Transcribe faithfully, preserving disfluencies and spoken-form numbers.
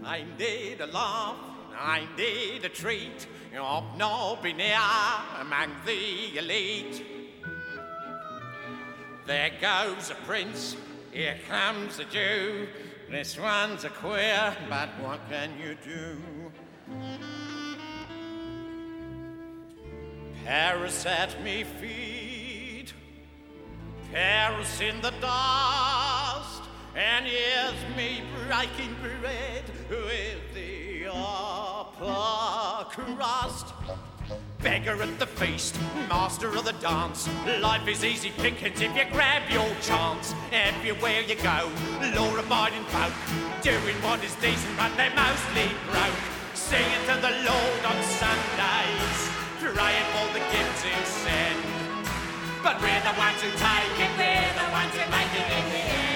I need a laugh, I need a treat. Of no be near among the elite. There goes a prince, here comes a Jew. This one's a queer, but what can you do? Paris at me feet, Paris in the dust, and here's me breaking bread with the upper crust. Beggar at the feast, master of the dance. Life is easy pickings if you grab your chance. Everywhere you go, law-abiding folk, doing what is decent, but they're mostly broke. Singing to the Lord on Sundays, praying for the gifts He'll send. But we're the ones who take it, we're the ones who make it in the end.